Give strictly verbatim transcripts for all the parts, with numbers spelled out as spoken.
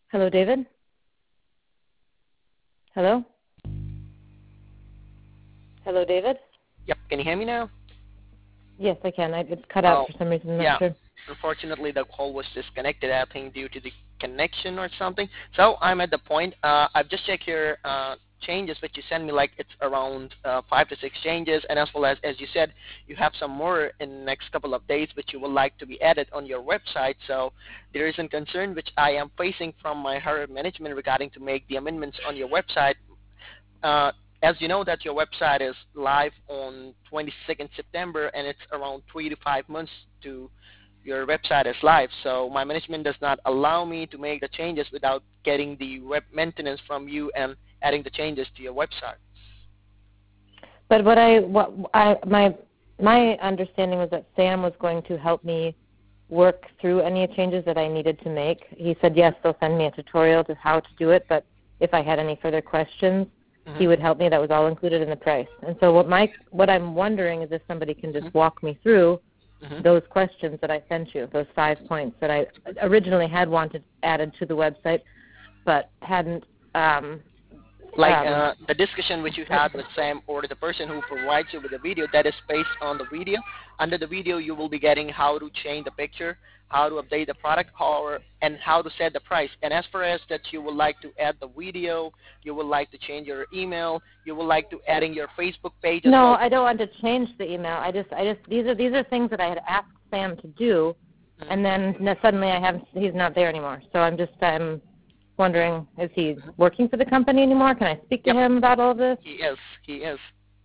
Hello, David? Hello? Hello, David? Yep, can you hear me now? Yes, I can. I, it's cut Oh, out for some reason. I'm yeah. not sure. Unfortunately, the call was disconnected, I think, due to the connection or something. So I'm at the point. Uh, I've just checked your uh, changes which you sent me, like it's around uh, five to six changes, and as well as, as you said, you have some more in the next couple of days which you would like to be added on your website. So there is a concern which I am facing from my higher management regarding to make the amendments on your website. Uh, as you know that your website is live on twenty-second September, and it's around three to five months to your website is live. So my management does not allow me to make the changes without getting the web maintenance from you and adding the changes to your website. But what I what I my my understanding was that Sam was going to help me work through any changes that I needed to make. He said yes, they'll send me a tutorial to how to do it, but if I had any further questions, mm-hmm. he would help me. That was all included in the price. And so what my what I'm wondering is if somebody can just mm-hmm. walk me through mm-hmm. those questions that I sent you, those five points that I originally had wanted added to the website, but hadn't. Um, like um, uh, the discussion which you had with Sam or the person who provides you with the video, that is based on the video. Under the video, you will be getting how to change the picture, how to update the product, or, and how to set the price. And as far as that you would like to add the video, you would like to change your email, you would like to add in your Facebook page. As no, well. I don't want to change the email. I just, I just, these are these are things that I had asked Sam to do, mm-hmm. and then suddenly I have, he's not there anymore. So I'm just, I'm wondering, is he working for the company anymore? Can I speak to yep. him about all of this? He is. He is.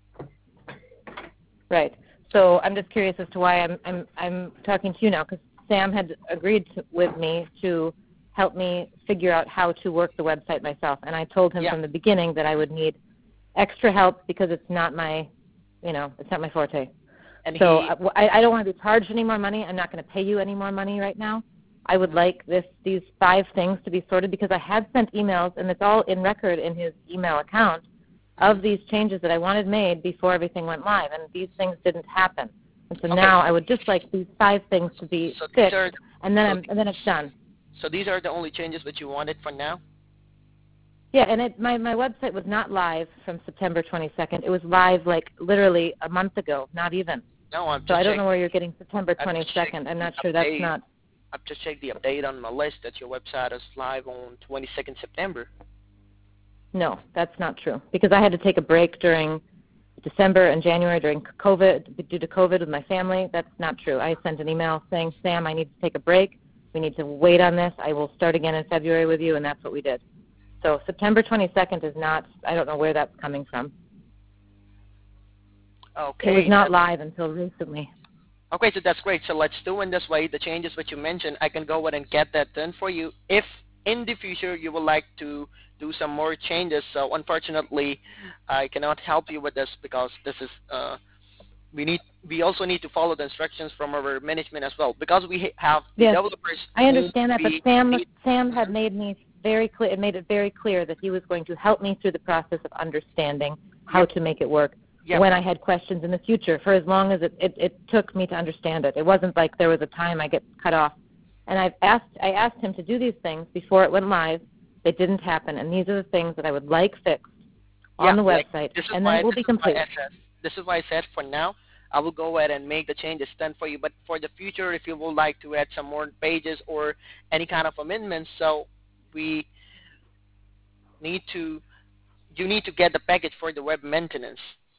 Right. So I'm just curious as to why I'm I'm I'm talking to you now, because Sam had agreed to, with me to help me figure out how to work the website myself, and I told him yeah. from the beginning that I would need extra help because it's not my, you know, it's not my forte. And so he, I, I don't want to be charged any more money. I'm not going to pay you any more money right now. I would like this these five things to be sorted because I had sent emails, and it's all in record in his email account, of these changes that I wanted made before everything went live, and these things didn't happen. And so okay. now I would just like these five things to be so fixed, are, and then so I'm, and then it's done. So these are the only changes that you wanted for now? Yeah, and it, my, my website was not live from September twenty-second. It was live like literally a month ago, not even. No, I'm just So I don't checked. know where you're getting September twenty-second. I'm not sure. Update. That's not. I've just checked the update on my list that your website is live on twenty-second September. No, that's not true because I had to take a break during December and January during COVID, due to COVID with my family. That's not true. I sent an email saying, Sam, I need to take a break. We need to wait on this. I will start again in February with you, and that's what we did. So September twenty-second is not, I don't know where that's coming from. Okay. It was not live until recently. Okay, so that's great. So let's do in this way the changes which you mentioned. I can go ahead and get that done for you. If in the future you would like to do some more changes, so unfortunately I cannot help you with this because this is uh, we need we also need to follow the instructions from our management as well because we have yes, developers. I understand that, but Sam need, Sam had made me very clear, made it very clear that he was going to help me through the process of understanding how yep. to make it work. Yep. When I had questions in the future, for as long as it, it, it took me to understand it. It wasn't like there was a time I get cut off. And I've asked I asked him to do these things before it went live. They didn't happen, and these are the things that I would like fixed on yeah, the like, website, and then it will be complete. Said, this is why I said for now, I will go ahead and make the changes done for you. But for the future, if you would like to add some more pages or any kind of amendments, so we need to, you need to get the package for the web maintenance.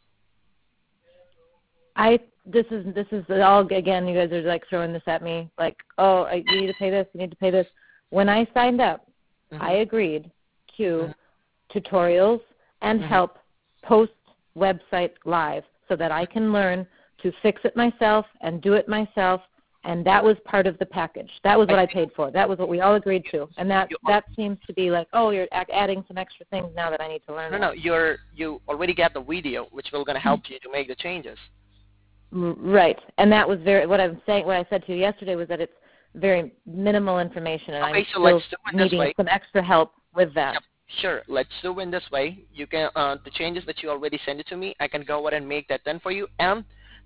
I this is this is all again. You guys are like throwing this at me, like, oh, I, you need to pay this, you need to pay this. When I signed up, mm-hmm. I agreed to mm-hmm. tutorials and mm-hmm. help post website live, so that I can learn to fix it myself and do it myself. And that was part of the package. That was what I paid for. That was what we all agreed to. And that that seems to be like, oh, you're adding some extra things now that I need to learn. No, that. no, you're you already got the video, which will going to help you to make the changes. Right, and that was very what I'm saying. What I said to you yesterday was that it's very minimal information, and okay, I'm so still let's do it needing this way. some extra help with that. Yep. Sure, let's do it in this way. You can uh, the changes that you already sent it to me, I can go ahead and make that done for you. And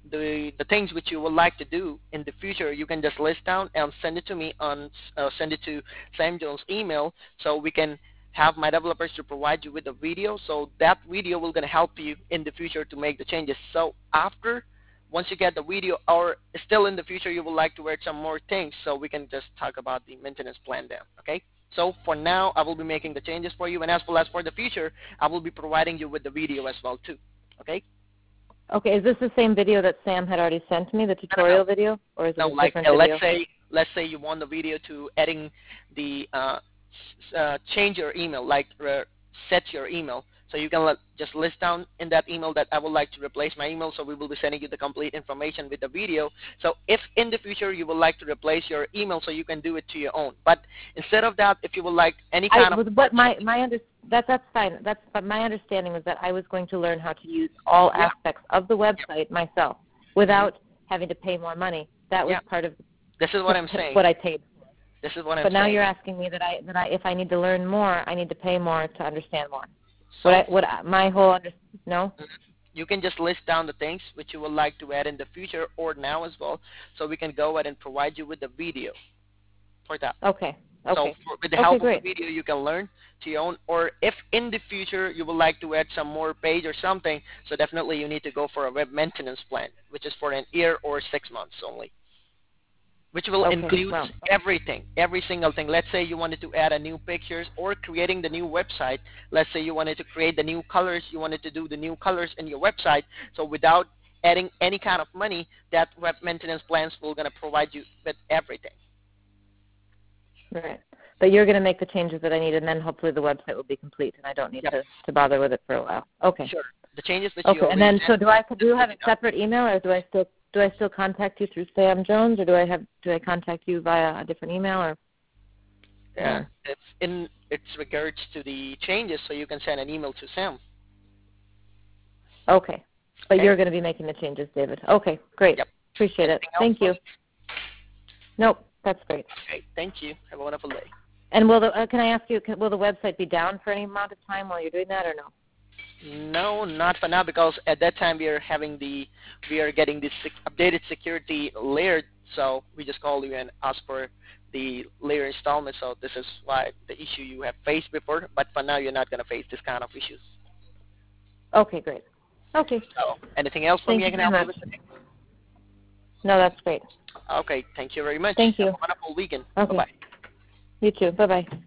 the the things which you would like to do in the future, you can just list down and send it to me on uh, send it to Sam Jones' email, so we can have my developers to provide you with a video. So that video will gonna help you in the future to make the changes. So after, once you get the video, or still in the future you would like to add some more things, so we can just talk about the maintenance plan then. Okay. So for now, I will be making the changes for you, and as well as for the future, I will be providing you with the video as well too. Okay. Okay, is this the same video that Sam had already sent me, the tutorial no, no. video, or is it No, a like different uh, video? let's say let's say you want the video to adding the uh, uh, change your email, like uh, set your email. So you can let, just list down in that email that I would like to replace my email. So we will be sending you the complete information with the video. So if in the future you would like to replace your email, so you can do it to your own. But instead of that, if you would like any kind I, of but my my under, that that's fine. That's but my understanding was that I was going to learn how to use all yeah. aspects of the website myself without mm-hmm. having to pay more money. That was yeah. part of this is what I'm saying. What I paid. This is what I'm but now saying. you're asking me that I that I if I need to learn more, I need to pay more to understand more. So, what I, what I, my whole under, no. You can just list down the things which you would like to add in the future or now as well, so we can go ahead and provide you with the video for that. Okay. Okay. So for, with the okay, help great. of the video, you can learn to your own. Or if in the future you would like to add some more page or something, so definitely you need to go for a web maintenance plan, which is for an year or six months only, which will okay. include well. everything, every single thing. Let's say you wanted to add a new pictures or creating the new website. Let's say you wanted to create the new colors, you wanted to do the new colors in your website. So without adding any kind of money, that web maintenance plans will going to provide you with everything. Right. But you're going to make the changes that I need, and then hopefully the website will be complete, and I don't need yep. to, to bother with it for a while. Okay. Sure. The changes that okay. you and then, so do I do you have a up. separate email, or do I still do I still contact you through Sam Jones, or do I have do I contact you via a different email, or? Yeah, it's in it's regards to the changes, so you can send an email to Sam. Okay. But okay. you're going to be making the changes, David. Okay, great. Yep. Appreciate Anything it. Thank you. Else? Nope, that's great. Okay, thank you. Have a wonderful day. And will the uh, can I ask you, can, will the website be down for any amount of time while you're doing that, or no? No, not for now, because at that time we are having the we are getting the sec- updated security layer. So we just call you and ask for the layer installment. So this is why the issue you have faced before. But for now, you're not going to face this kind of issues. Okay, great. Okay. So anything else from Thank me I you can very help much. you with today? No, that's great. Okay, thank you very much. Thank you. Have a wonderful weekend. Okay. Bye-bye. You too. Bye-bye.